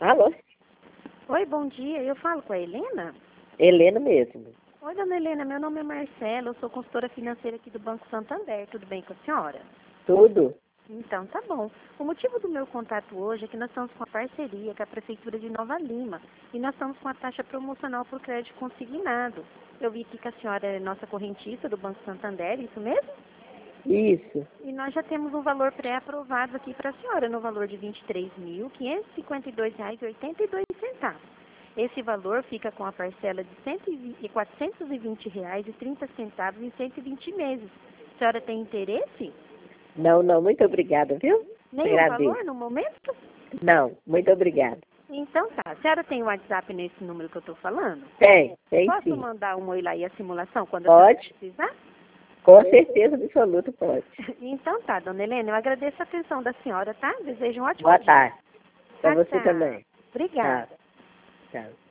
Alô? Oi, bom dia. Eu falo com a Helena? Helena mesmo. Oi, dona Helena. Meu nome é Marcela. Eu sou consultora financeira aqui do Banco Santander. Tudo bem com a senhora? Tudo? Então, tá bom. O motivo do meu contato hoje é que nós estamos com a parceria com a Prefeitura de Nova Lima e nós estamos com a taxa promocional por crédito consignado. Eu vi aqui que a senhora é nossa correntista do Banco Santander, isso mesmo? Isso. E nós já temos um valor pré-aprovado aqui para a senhora, no valor de R$ 23.552,82. Esse valor fica com a parcela de R$ 420,30 em 120 meses. A senhora tem interesse? Não, muito obrigada, viu? Nenhum Agradeço. valor no momento? Não, muito obrigada. Então tá. A senhora tem o WhatsApp nesse número que eu estou falando? Tem Posso sim. mandar um oi lá e a simulação quando a Pode? senhora precisar? Com certeza absoluta pode. Então tá, dona Helena. Eu agradeço a atenção da senhora, tá? Desejo um ótimo Boa dia. tarde. Para Tchau, você tchau. também. Obrigada. Tchau. Tchau.